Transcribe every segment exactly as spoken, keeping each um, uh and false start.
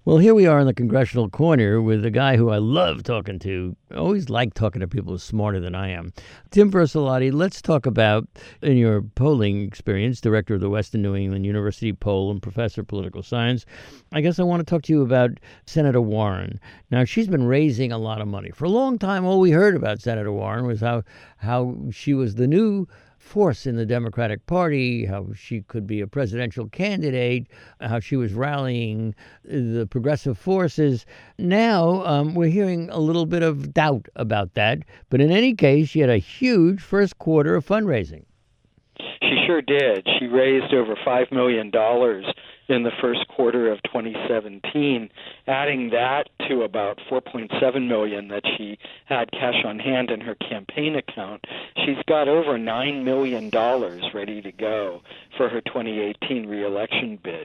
Well, here we are in the Congressional Corner with a guy who I love talking to. I always like talking to people who are smarter than I am. Tim Versalati, let's talk about, in your polling experience, director of the Western New England University poll and professor of political science, I guess I want to talk to you about Senator Warren. Now, she's been raising a lot of money. For a long time, all we heard about Senator Warren was how, how she was the new force in the Democratic Party, how she could be a presidential candidate, how she was rallying the progressive forces. Now um, we're hearing a little bit of doubt about that. But in any case, she had a huge first quarter of fundraising. She sure did. She raised over five million dollars in the first quarter of twenty seventeen, adding that to about four point seven million dollars that she had cash on hand in her campaign account. She's got over nine million dollars ready to go for her twenty eighteen reelection bid.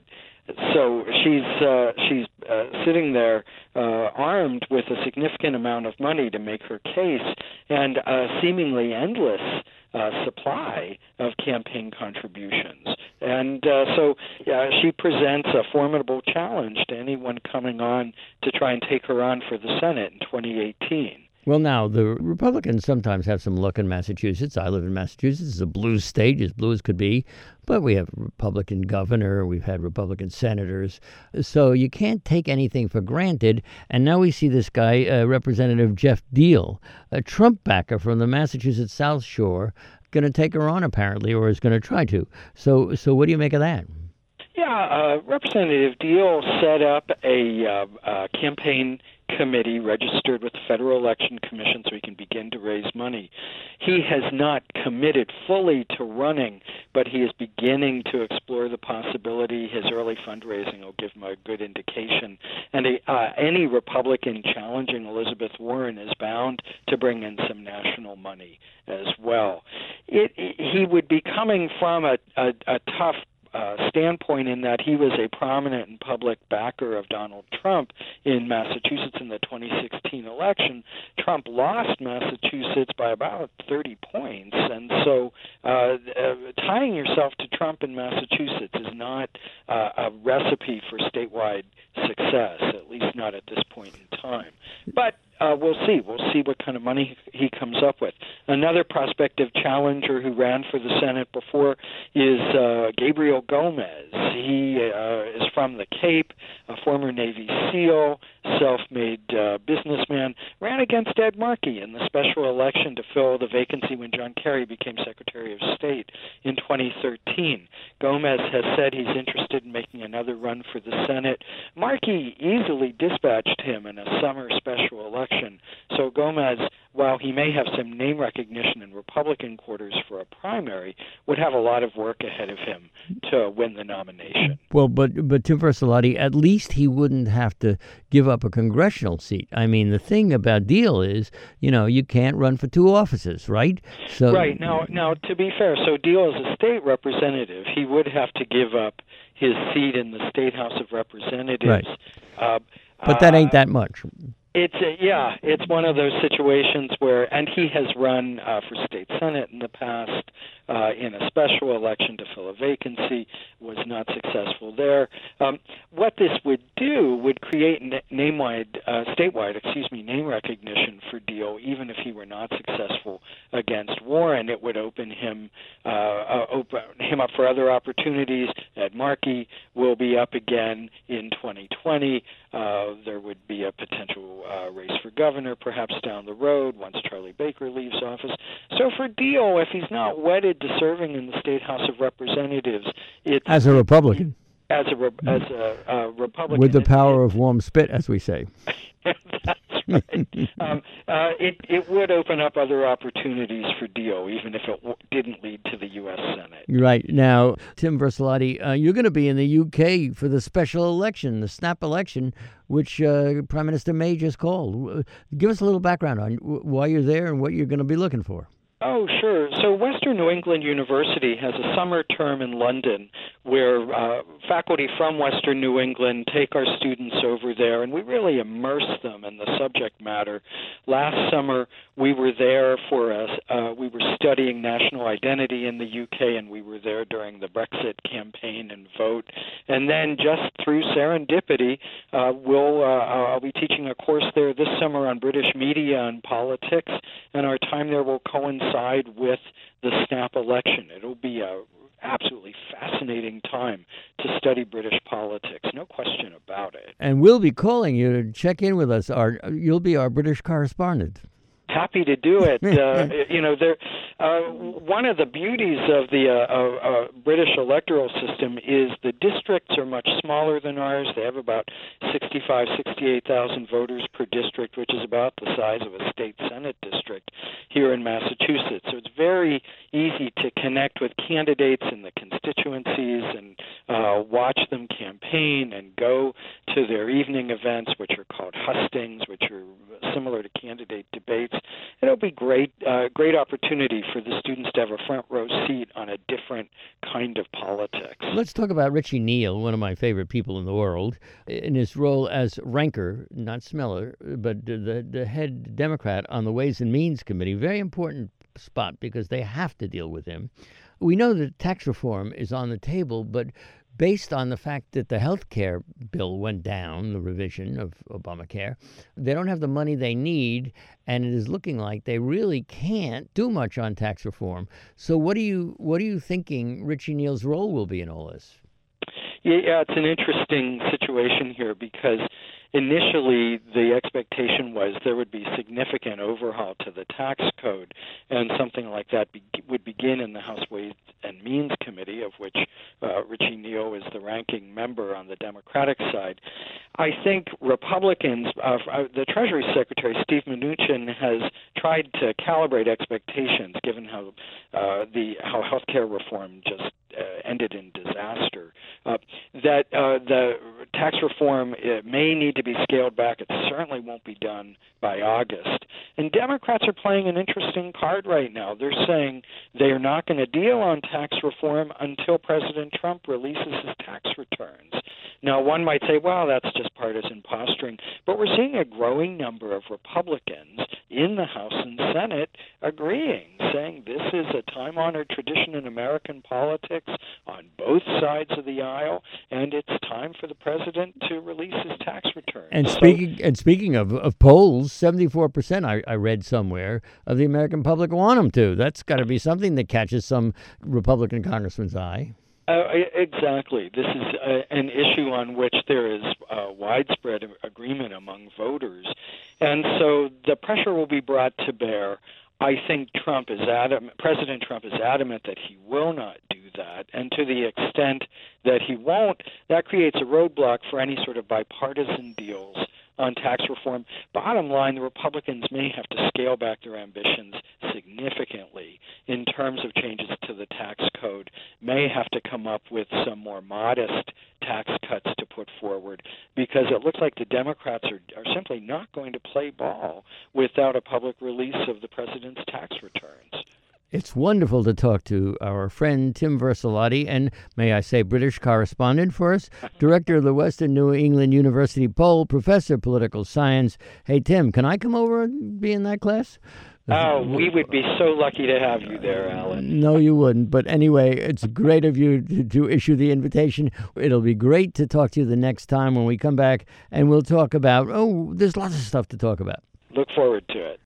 So she's uh, she's uh, sitting there uh, armed with a significant amount of money to make her case, and a seemingly endless uh, supply of campaign contributions. And uh, so uh, she presents a formidable challenge to anyone coming on to try and take her on for the Senate in twenty eighteen. Well, now, the Republicans sometimes have some luck in Massachusetts. I live in Massachusetts. It's a blue state, as blue as could be. But we have a Republican governor. We've had Republican senators. So you can't take anything for granted. And now we see this guy, uh, Representative Jeff Deal, a Trump backer from the Massachusetts South Shore, going to take her on, apparently, or is going to try to. So, so what do you make of that? Yeah, uh, Representative Deal set up a uh, uh, campaign committee registered with the Federal Election Commission so he can begin to raise money. He has not committed fully to running, but he is beginning to explore the possibility. His early fundraising will give him a good indication. And a, uh, any Republican challenging Elizabeth Warren is bound to bring in some national money as well. It, it, he would be coming from a, a, a tough Uh, standpoint in that he was a prominent and public backer of Donald Trump in Massachusetts in the twenty sixteen election. Trump lost Massachusetts by about thirty points, and so uh, uh, tying yourself to Trump in Massachusetts is not uh, a recipe for statewide success, at least not at this point in time. But Uh, we'll see. We'll see what kind of money he comes up with. Another prospective challenger who ran for the Senate before is uh, Gabriel Gomez. He uh, is from the Cape, a former Navy SEAL, self-made uh, businessman, ran against Ed Markey in the special election to fill the vacancy when John Kerry became Secretary of State in twenty thirteen. Gomez has said he's interested in making another run for the Senate. Markey easily dispatched him in a summer special election. So Gomez, while he may have some name recognition in Republican quarters for a primary, would have a lot of work ahead of him to win the nomination. Well, but but Tim Versalati, at least he wouldn't have to give up a congressional seat. I mean, the thing about Deal is, you know, you can't run for two offices, right? So right. Now, now to be fair, so Deal is a state representative. He would have to give up his seat in the State House of Representatives. Right. Uh, but that ain't uh, that much. It's a, yeah, it's one of those situations where, and he has run uh, for state senate in the past uh, in a special election to fill a vacancy, was not successful there. Um, what this would do would create na- name-wide, uh, statewide, excuse me, name recognition for Deal, even if he were not successful against Warren. It would open him uh, uh, open him up for other opportunities. Ed Markey will be up again in twenty twenty. Uh, there would be a potential Uh, race for governor, perhaps down the road, once Charlie Baker leaves office. So for Deal, if he's not wedded to serving in the State House of Representatives, it's as a Republican, as a as a, a Republican with the power of warm spit, as we say. That's right. um, uh, it it would open up other opportunities for Deal, even if it w- didn't lead to the U S Senate. Right. Now, Tim Versalati, uh, you're going to be in the U K for the special election, the snap election, which uh, Prime Minister May just called. Give us a little background on why you're there and what you're going to be looking for. Oh, sure. So Western New England University has a summer term in London where uh, faculty from Western New England take our students over there, and we really immerse them in the subject matter. Last summer, we were there for a, uh, we were studying national identity in the U K, and we were there during the Brexit campaign and vote. And then just through serendipity, uh, we'll, uh, I'll be teaching a course there this summer on British media and politics, and our time there will coincide with the snap election. It'll be a absolutely fascinating time to study British politics, no question about it. And we'll be calling you to check in with us. Our, you'll be our British correspondent. Happy to do it. Uh, you know, there. Uh, one of the beauties of the uh, uh, uh, British electoral system is the districts are much smaller than ours. They have about sixty-five, sixty-eight thousand voters per district, which is about the size of a state senate district here in Massachusetts. So it's very easy to connect with candidates in the constituencies and uh, watch them campaign and go to their evening events, which are called hustings, which are similar to candidate debates. It'll be great, uh, great opportunity for the students to have a front row seat on a different kind of politics. Let's talk about Richie Neal, one of my favorite people in the world, in his role as ranker, not smeller, but the, the head Democrat on the Ways and Means Committee. Very important spot because they have to deal with him. We know that tax reform is on the table, but based on the fact that the health care bill went down, the revision of Obamacare, they don't have the money they need, and it is looking like they really can't do much on tax reform. So what are you what are you thinking Richie Neal's role will be in all this? Yeah, it's an interesting situation here because initially the expectation was there would be significant overhaul to the tax code, and something like that be- would begin in the House Ways and Means Committee, of which uh, Richie Neal is the ranking member on the Democratic side. I think Republicans, uh, the Treasury Secretary, Steve Mnuchin, has tried to calibrate expectations given how uh, the how health care reform just uh, ended in disaster, uh, that uh, the tax reform it may need to be scaled back. It certainly won't be done by August. And Democrats are playing an interesting card right now. They're saying they're not going to deal on tax reform until President Trump releases his tax returns. Now, one might say, well, that's just partisan posturing, but we're seeing a growing number of Republicans in the House and Senate agreeing, saying this is a time-honored tradition in American politics on both sides of the aisle, and it's time for the president to release his tax returns. And speaking so, and speaking of, of polls, seventy-four percent I, I read somewhere of the American public want him to. That's got to be something that catches some Republican congressman's eye. Uh, exactly. This is uh, an issue on which there is uh, widespread agreement among voters. And so the pressure will be brought to bear. I think Trump is adamant, President Trump is adamant that he will not do that. And to the extent that he won't, that creates a roadblock for any sort of bipartisan deals on tax reform. Bottom line, the Republicans may have to scale back their ambitions significantly in terms of changes to the tax code, may have to come up with some more modest tax cuts to put forward, because it looks like the Democrats are, are simply not going to play ball without a public release of the president's tax returns. It's wonderful to talk to our friend Tim Vercelotti, and may I say British correspondent for us, director of the Western New England University Poll, professor of political science. Hey, Tim, can I come over and be in that class? Oh, we would be so lucky to have you there, Alan. No, you wouldn't. But anyway, it's great of you to, to issue the invitation. It'll be great to talk to you the next time when we come back, and we'll talk about, oh, there's lots of stuff to talk about. Look forward to it.